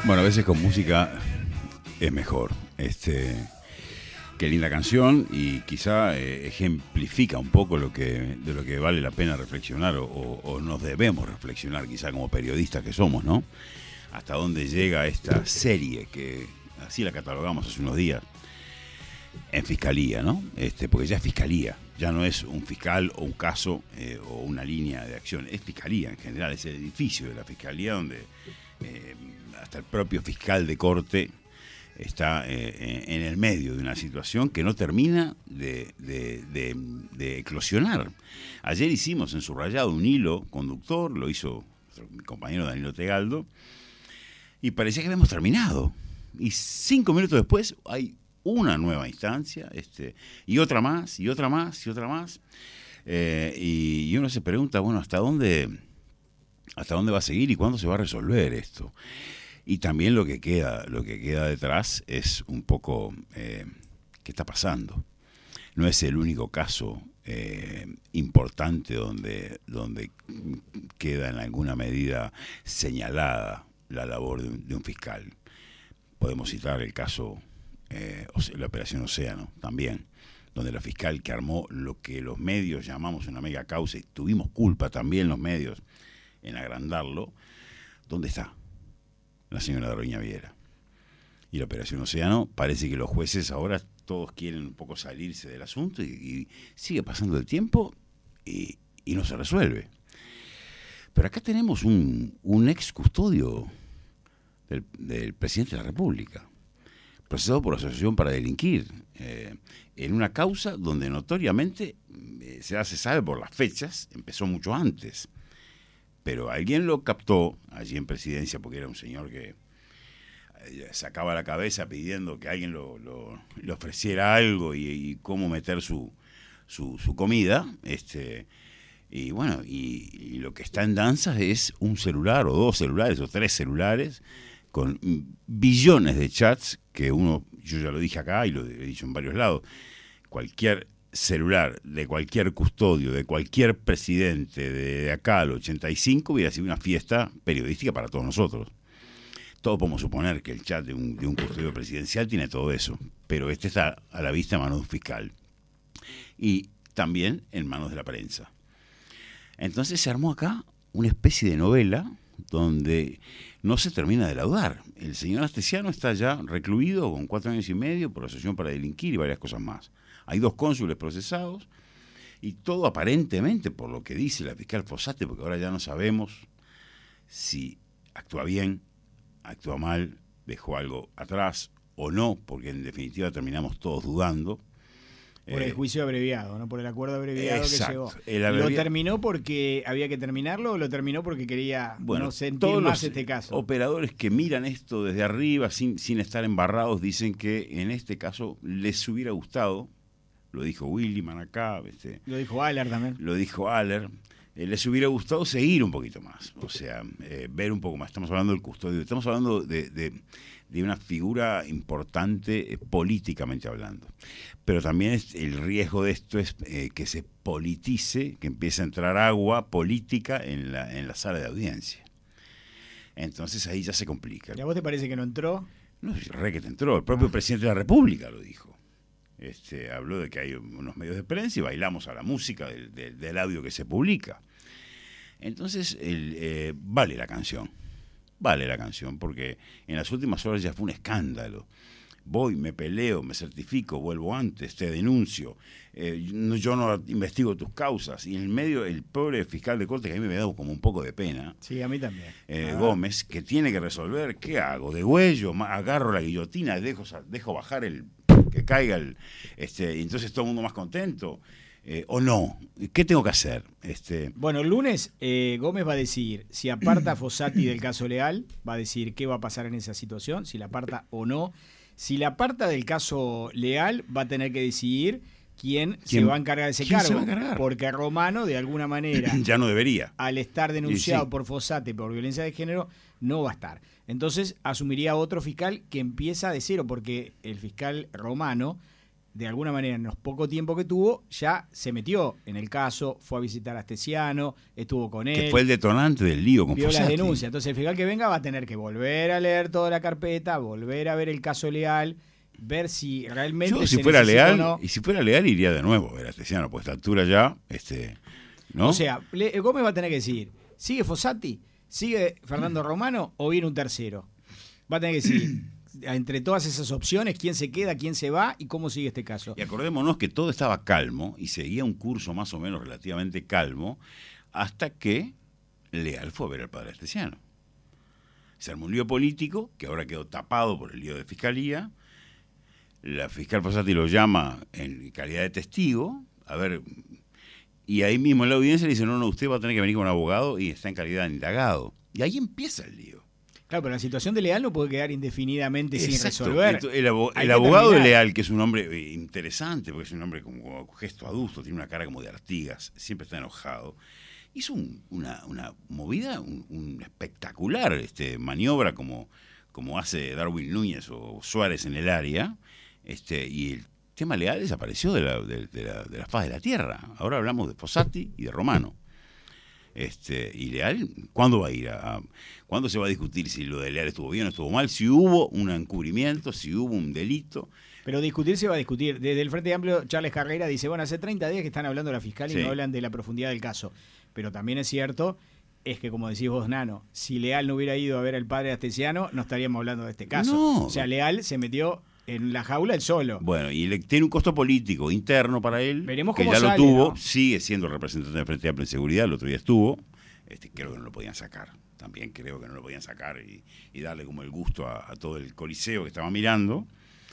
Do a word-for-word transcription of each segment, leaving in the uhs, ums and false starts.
Bueno, a veces con música es mejor. Este, qué linda canción y quizá eh, ejemplifica un poco lo que, de lo que vale la pena reflexionar o, o, o nos debemos reflexionar quizá como periodistas que somos, ¿no? Hasta dónde llega esta serie que así la catalogamos hace unos días en fiscalía, ¿no? Este, porque ya es fiscalía, ya no es un fiscal o un caso eh, o una línea de acción, es fiscalía en general, es el edificio de la fiscalía donde eh, hasta el propio fiscal de corte está eh, en el medio de una situación que no termina de, de, de, de eclosionar. Ayer hicimos en Subrayado un hilo conductor, lo hizo mi compañero Danilo Tegaldo, y parecía que habíamos terminado. Y cinco minutos después hay una nueva instancia, este, y otra más, y otra más, y otra más. Eh, y, y uno se pregunta, bueno, ¿hasta dónde, hasta dónde va a seguir y cuándo se va a resolver esto? Y también lo que queda, lo que queda detrás es un poco eh, ¿qué está pasando? No es el único caso eh, importante donde, donde queda en alguna medida señalada la labor de un, de un fiscal. Podemos citar el caso, eh, la Operación Océano, también, donde la fiscal que armó lo que los medios llamamos una mega causa, y tuvimos culpa también los medios en agrandarlo, ¿dónde está la señora Doreña Viera? Y la Operación Océano, parece que los jueces ahora todos quieren un poco salirse del asunto y, y sigue pasando el tiempo y, y no se resuelve. Pero acá tenemos un, un ex custodio del, del presidente de la República, procesado por asociación para delinquir, eh, en una causa donde notoriamente, eh, se, se sabe por las fechas, empezó mucho antes. Pero alguien lo captó allí en Presidencia, porque era un señor que sacaba la cabeza pidiendo que alguien lo, lo, le ofreciera algo y, y cómo meter su, su, su comida. Este, y bueno, y, y lo que está en danza es un celular, o dos celulares, o tres celulares, con billones de chats que uno, yo ya lo dije acá y lo he dicho en varios lados, cualquier celular de cualquier custodio, de cualquier presidente de acá al ochenta y cinco hubiera sido una fiesta periodística para todos nosotros. Todos podemos suponer que el chat de un, de un custodio presidencial tiene todo eso, pero este está a la vista en manos de un fiscal y también en manos de la prensa. Entonces se armó acá una especie de novela donde no se termina de laudar. El señor Astesiano está ya recluido con cuatro años y medio por asociación para delinquir y varias cosas más. Hay dos cónsules procesados y todo aparentemente, por lo que dice la fiscal Fossati, porque ahora ya no sabemos si actúa bien, actúa mal, dejó algo atrás o no, porque en definitiva terminamos todos dudando. Por el juicio abreviado, ¿no? Por el acuerdo abreviado exacto, que llegó. abrevi... ¿Lo terminó porque había que terminarlo o lo terminó porque quería bueno, no sentir todos más los este caso? Operadores que miran esto desde arriba sin, sin estar embarrados dicen que en este caso les hubiera gustado, lo dijo Williman acá, este, lo dijo Aller también. Lo dijo Aller, eh, les hubiera gustado seguir un poquito más, o sea, eh, ver un poco más. Estamos hablando del custodio, estamos hablando de, de, de una figura importante eh, políticamente hablando. Pero también es, el riesgo de esto es eh, que se politice, que empiece a entrar agua política en la, en la sala de audiencia. Entonces ahí ya se complica. ¿Y a vos te parece que no entró? No, re que te entró, el propio ah. presidente de la República lo dijo. Este, habló de que hay unos medios de prensa y bailamos a la música del, del, del audio que se publica. Entonces, el, eh, vale la canción, vale la canción, porque en las últimas horas ya fue un escándalo. Voy, me peleo, me certifico, vuelvo antes, te denuncio, eh, no, yo no investigo tus causas. Y en el medio, el pobre fiscal de corte, que a mí me da como un poco de pena. Sí, a mí también. Eh, ah. Gómez, que tiene que resolver, ¿qué hago? ¿Degüello? ¿Agarro la guillotina? ¿Dejo, dejo bajar el... que caiga el... Este, y entonces todo el mundo más contento? Eh, ¿O no? ¿Qué tengo que hacer? Este... Bueno, el lunes eh, Gómez va a decir si aparta a Fossati del caso Leal, va a decir qué va a pasar en esa situación, si la aparta o no. Si la aparta del caso Leal, va a tener que decidir quién, ¿Quién se va a encargar de ese cargo. Porque Romano, de alguna manera, ya no debería. Al estar denunciado sí. por Fossati por violencia de género, no va a estar. Entonces asumiría otro fiscal que empieza de cero, porque el fiscal Romano de alguna manera, en los poco tiempo que tuvo, ya se metió en el caso, fue a visitar a Astesiano, estuvo con él. Que fue el detonante del lío con vio Fossati. las denuncias. Entonces el fiscal que venga va a tener que volver a leer toda la carpeta, volver a ver el caso Leal, ver si realmente Yo, se si fuera necesita Leal, o no. y si fuera Leal iría de nuevo a ver a Astesiano, pues a esta altura ya, este, ¿no? O sea, Le- Gómez va a tener que decir, ¿sigue Fossati? ¿Sigue Fernando Romano o viene un tercero? Va a tener que decir, entre todas esas opciones, quién se queda, quién se va y cómo sigue este caso. Y acordémonos que todo estaba calmo y seguía un curso más o menos relativamente calmo hasta que Leal fue a ver al padre Astesiano. Se armó un lío político que ahora quedó tapado por el lío de fiscalía. La fiscal Fossati lo llama en calidad de testigo, a ver, y ahí mismo en la audiencia le dice, no, no, usted va a tener que venir con un abogado y está en calidad de indagado. Y ahí empieza el lío. Claro, pero la situación de Leal no puede quedar indefinidamente sin Exacto. resolver. Entonces, El, abo- Hay el que abogado de terminar. Leal, que es un hombre eh, interesante, porque es un hombre con, con gesto adusto, tiene una cara como de Artigas, siempre está enojado, hizo un- una, una movida, un, un espectacular este, maniobra como, como hace Darwin Núñez o Suárez en el área, este, y el tema Leal desapareció de la, de, de la, de la faz de la tierra. Ahora hablamos de Fossati y de Romano. Este, y Leal, ¿cuándo va a ir a, a- cuándo se va a discutir si lo de Leal estuvo bien o estuvo mal, si hubo un encubrimiento, si hubo un delito? Pero discutir se va a discutir. Desde el Frente Amplio, Charles Carrera dice, bueno, hace treinta días que están hablando de la fiscal y Sí. no hablan de la profundidad del caso. Pero también es cierto, es que como decís vos, Nano, si Leal no hubiera ido a ver al padre Astesiano, no estaríamos hablando de este caso. No. O sea, Leal se metió en la jaula él solo. Bueno, y le, tiene un costo político interno para él, Veremos que cómo ya sale, lo tuvo, ¿no? sigue siendo representante del Frente Amplio en Seguridad, el otro día estuvo, este, creo que no lo podían sacar, también creo que no lo podían sacar y, y darle como el gusto a, a todo el coliseo que estaba mirando.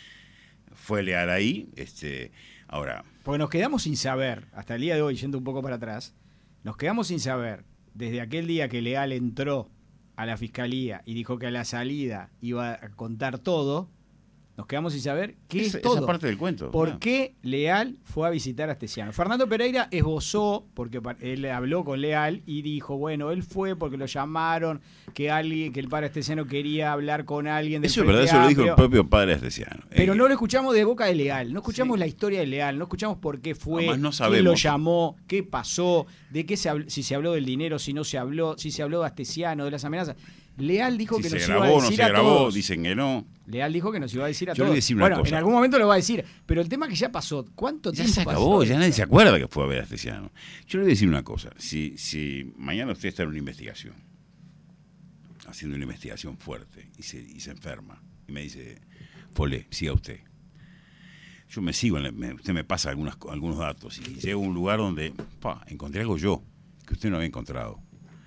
Fue Leal ahí, este, ahora... Porque nos quedamos sin saber, hasta el día de hoy, yendo un poco para atrás, nos quedamos sin saber, desde aquel día que Leal entró a la fiscalía y dijo que a la salida iba a contar todo, nos quedamos sin saber qué Esa- es todo. esa parte del cuento, ¿Por claro. qué Leal fue a visitar a Astesiano? Fernando Pereira esbozó, porque pa- él habló con Leal y dijo, bueno, él fue porque lo llamaron, que alguien, que el padre Astesiano quería hablar con alguien del Eso es Frente verdad, eso lo dijo el Amplio. propio padre Astesiano. Pero Eh, no lo escuchamos de boca de Leal, no escuchamos Sí. la historia de Leal, no escuchamos por qué fue, Además, no quién sabemos. lo llamó, qué pasó, de qué se habló, si se habló del dinero, si no se habló, si se habló de Astesiano, de las amenazas. Leal dijo si que se nos grabó, iba a no decir se a grabó, todos. dicen que no. Leal dijo que nos iba a decir a Yo le voy a todos. decir una bueno, cosa. en algún momento lo va a decir, pero el tema que ya pasó, ¿cuánto Ya tiempo se pasó? acabó, ya nadie se acuerda que fue a ver a Astesiano. Yo le voy a decir una cosa, si, si mañana usted está en una investigación, haciendo una investigación fuerte, y se, y se enferma, y me dice, Pole, siga usted. Yo me sigo, en la- me- usted me pasa algunas, algunos datos, y llego a un lugar donde, pa, encontré algo yo, que usted no había encontrado.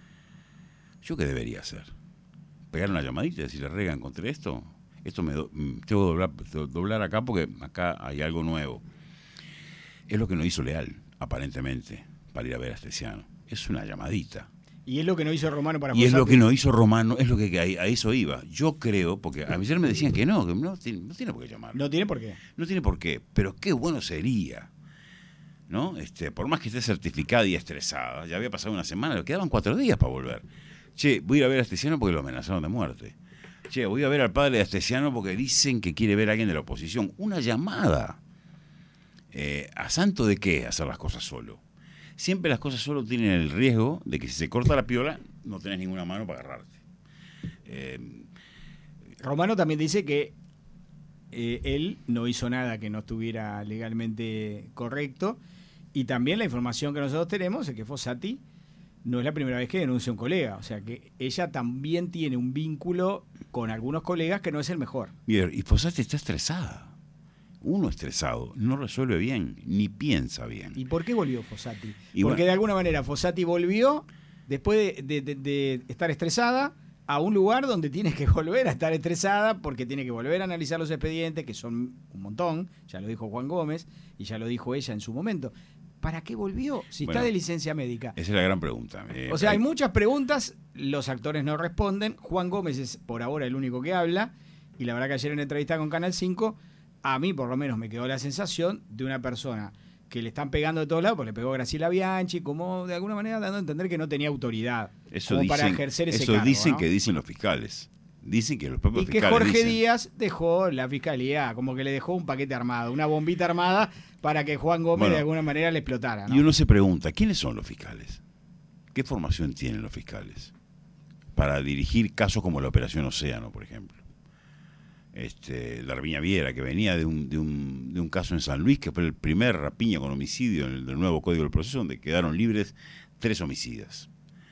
¿Yo qué debería hacer? ¿Pegar una llamadita y decirle, Rega, encontré esto? Esto me do- mm, tengo que doblar, do- doblar acá porque acá hay algo nuevo. Es lo que no hizo Leal, aparentemente, para ir a ver a Astesiano. Es una llamadita. Y es lo que no hizo Romano para Y es lo Fossati. que no hizo Romano, es lo que a, a eso iba. Yo creo, porque ayer me decían que no, que no tiene, no tiene por qué llamar. No tiene por qué. No tiene por qué, pero qué bueno sería, ¿no? Este, por más que esté certificada y estresada, ya había pasado una semana, le quedaban cuatro días para volver. Che, voy a ir a ver a Astesiano porque lo amenazaron de muerte. Che, voy a ver al padre de Astesiano porque dicen que quiere ver a alguien de la oposición. Una llamada. Eh, ¿A santo de qué hacer las cosas solo? Siempre las cosas solo tienen el riesgo de que si se corta la piola, no tenés ninguna mano para agarrarte. Eh, Romano también dice que eh, él no hizo nada que no estuviera legalmente correcto. Y también la información que nosotros tenemos es que Fossati no es la primera vez que denuncia a un colega. O sea que ella también tiene un vínculo con algunos colegas que no es el mejor. y, y Fossati está estresada. Uno estresado no resuelve bien, ni piensa bien. ¿Y por qué volvió Fossati? Y Porque bueno. de alguna manera Fossati volvió después de, de- de- de estar estresada a un lugar donde tiene que volver a estar estresada porque tiene que volver a analizar los expedientes, que son un montón, ya lo dijo Juan Gómez y ya lo dijo ella en su momento. ¿Para qué volvió si Bueno, está de licencia médica? Esa es la gran pregunta. Eh, O sea, hay hay- muchas preguntas, los actores no responden, Juan Gómez es por ahora el único que habla, y la verdad que ayer en entrevista con Canal cinco, a mí por lo menos me quedó la sensación de una persona que le están pegando de todos lados, porque le pegó Graciela Bianchi, como de alguna manera dando a entender que no tenía autoridad Eso como dicen, para ejercer ese eso cargo, dicen ¿no? que dicen los fiscales. Dicen que los propios y que fiscales Jorge dicen, Díaz dejó la fiscalía, como que le dejó un paquete armado, una bombita armada para que Juan Gómez bueno, de alguna manera le explotara, ¿no? Y uno se pregunta, ¿quiénes son los fiscales? ¿Qué formación tienen los fiscales para dirigir casos como la Operación Océano, por ejemplo? Este, Darviña Viera, que venía de un, de, un, de un caso en San Luis, que fue el primer rapiña con homicidio en el del nuevo Código del Proceso, donde quedaron libres tres homicidas.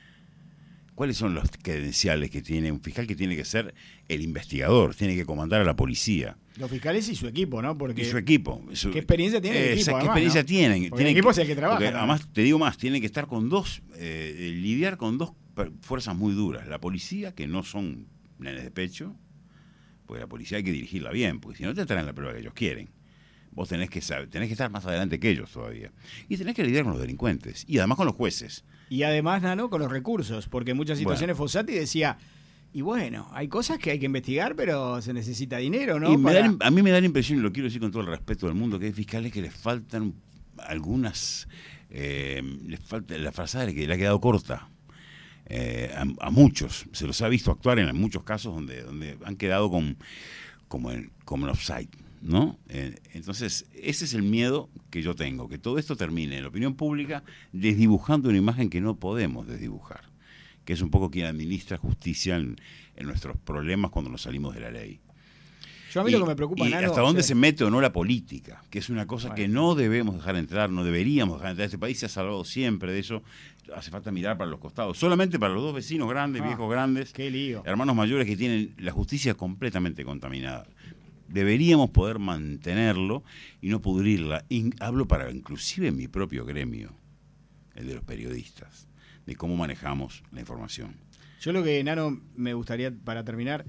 ¿Cuáles son los credenciales que tiene un fiscal? Que tiene que ser el investigador, tiene que comandar a la policía. Los fiscales y su equipo, ¿no? Porque y su equipo. Su, ¿qué experiencia tiene el eh, equipo? ¿Qué además, experiencia ¿no? tienen? Porque tienen el equipo que, es el que trabaja. Además, te digo más, tienen que estar con dos, eh, lidiar con dos fuerzas muy duras. La policía, que no son nenes de pecho, porque la policía hay que dirigirla bien, porque si no te traen la prueba que ellos quieren. Vos tenés que saber, tenés que estar más adelante que ellos todavía. Y tenés que lidiar con los delincuentes. Y además con los jueces. Y además, Nano, con los recursos, porque en muchas situaciones bueno. Fossati decía, y bueno, hay cosas que hay que investigar, pero se necesita dinero, ¿no? Y me Para... da, a mí me da la impresión, y lo quiero decir con todo el respeto del mundo, que hay fiscales que les faltan algunas, eh, les falta la frazada que le ha quedado corta. Eh, a, a muchos, se los ha visto actuar en muchos casos donde, donde han quedado con, como, en, como en offside, ¿no? Eh, entonces, ese es el miedo que yo tengo, que todo esto termine en la opinión pública desdibujando una imagen que no podemos desdibujar, que es un poco quien administra justicia en, en nuestros problemas cuando nos salimos de la ley. Yo a mí y, lo que me preocupa, y Nano, hasta dónde o sea, se mete o no la política, que es una cosa bueno. que no debemos dejar entrar, no deberíamos dejar entrar. Este país se ha salvado siempre de eso. Hace falta mirar para los costados, solamente para los dos vecinos grandes, ah, viejos grandes, qué lío. hermanos mayores que tienen la justicia completamente contaminada. Deberíamos poder mantenerlo y no pudrirla. Y hablo para inclusive mi propio gremio, el de los periodistas, de cómo manejamos la información. Yo lo que, Nano, me gustaría, para terminar,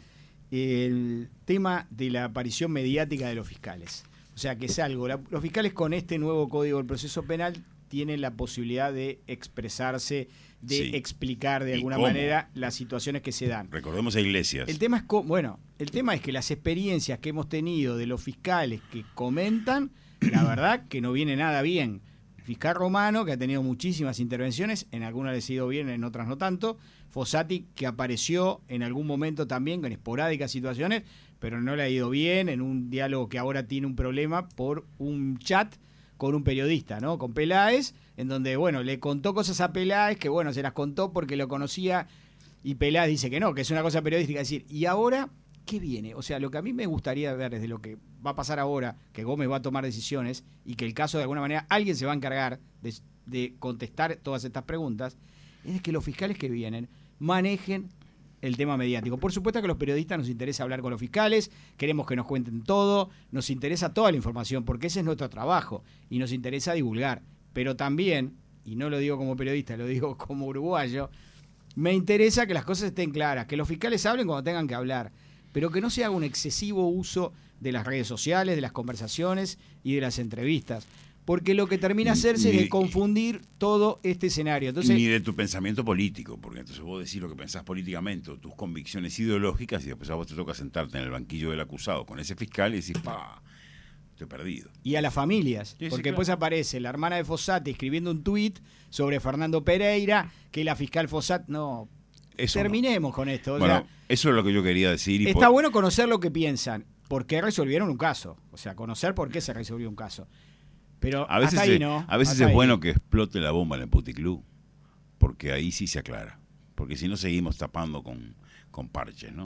el tema de la aparición mediática de los fiscales. O sea, que es algo, la, los fiscales con este nuevo Código del Proceso Penal tienen la posibilidad de expresarse, de sí. explicar de alguna manera las situaciones que se dan. Recordemos a Iglesias. El tema es, bueno, el tema es que las experiencias que hemos tenido de los fiscales que comentan, la verdad que no viene nada bien. El fiscal Romano, que ha tenido muchísimas intervenciones, en algunas les ha ido bien, en otras no tanto. Fossati, que apareció en algún momento también con esporádicas situaciones, pero no le ha ido bien, en un diálogo que ahora tiene un problema por un chat con un periodista, ¿no? Con Peláez, en donde, bueno, le contó cosas a Peláez, que bueno, se las contó porque lo conocía, y Peláez dice que no, que es una cosa periodística. Es decir, ¿y ahora qué viene? O sea, lo que a mí me gustaría ver desde lo que va a pasar ahora, que Gómez va a tomar decisiones, y que el caso de alguna manera alguien se va a encargar de, de contestar todas estas preguntas, es que los fiscales que vienen manejen el tema mediático. Por supuesto que a los periodistas nos interesa hablar con los fiscales, queremos que nos cuenten todo, nos interesa toda la información, porque ese es nuestro trabajo, y nos interesa divulgar. Pero también, y no lo digo como periodista, lo digo como uruguayo, me interesa que las cosas estén claras, que los fiscales hablen cuando tengan que hablar, pero que no se haga un excesivo uso de las redes sociales, de las conversaciones y de las entrevistas. Porque lo que termina hacerse es confundir todo este escenario. Entonces, ni de tu pensamiento político, porque entonces vos decís lo que pensás políticamente, o tus convicciones ideológicas, y después a vos te toca sentarte en el banquillo del acusado con ese fiscal y decís, pa, estoy perdido. Y a las familias, sí, porque sí, claro. Después aparece la hermana de Fossati escribiendo un tuit sobre Fernando Pereira, que la fiscal Fossati, no, eso terminemos no. con esto. O bueno, sea, eso es lo que yo quería decir. Y está por... bueno conocer lo que piensan, por qué resolvieron un caso, o sea, conocer por qué se resolvió un caso. Pero a veces, hasta ahí, es, ¿no? a veces hasta es ahí. bueno que explote la bomba en el puticlub, porque ahí sí se aclara. Porque si no seguimos tapando con, con parches, ¿no?